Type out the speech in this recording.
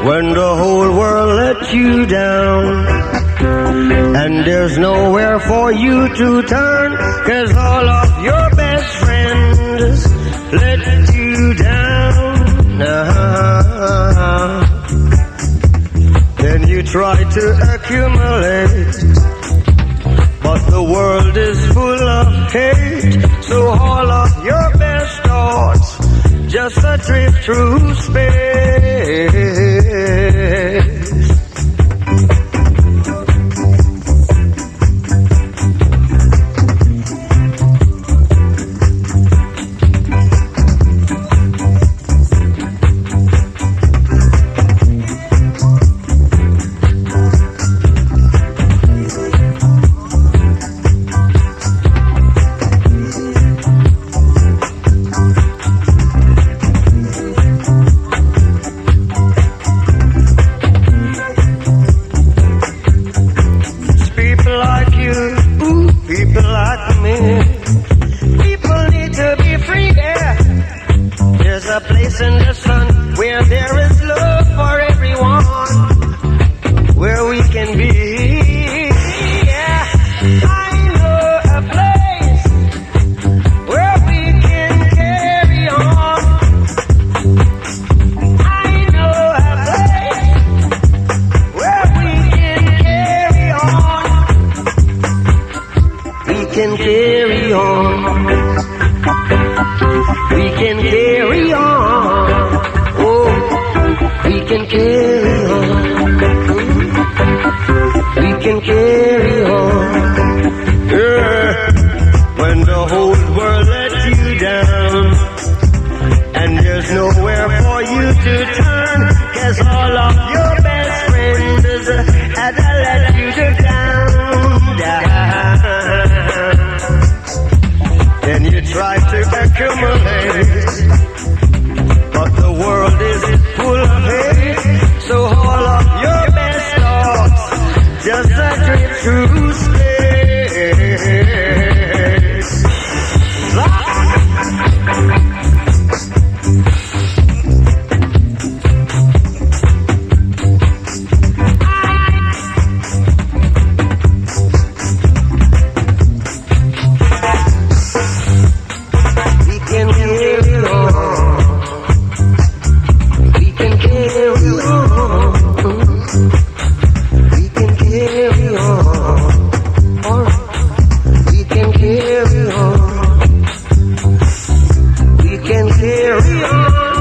when the whole world let you down, and there's nowhere for you to turn, 'cause all of your best friends let you down. Then you try to accumulate, but the world is full of hate, so all of your best thoughts just a drift through space. A place in the sun where there is love for everyone, where we can be. Yeah, I know a place where we can carry on. I know a place where we can carry on. We can carry on. We can carry on. Oh, we can carry on. We can carry on. Yeah. When the whole world let you down, and there's nowhere for you to turn, 'cause all of your best friends had to let you down. Then you try to accumulate, but the world is full of hate, so all of your best thoughts just a drift through space. We can carry on.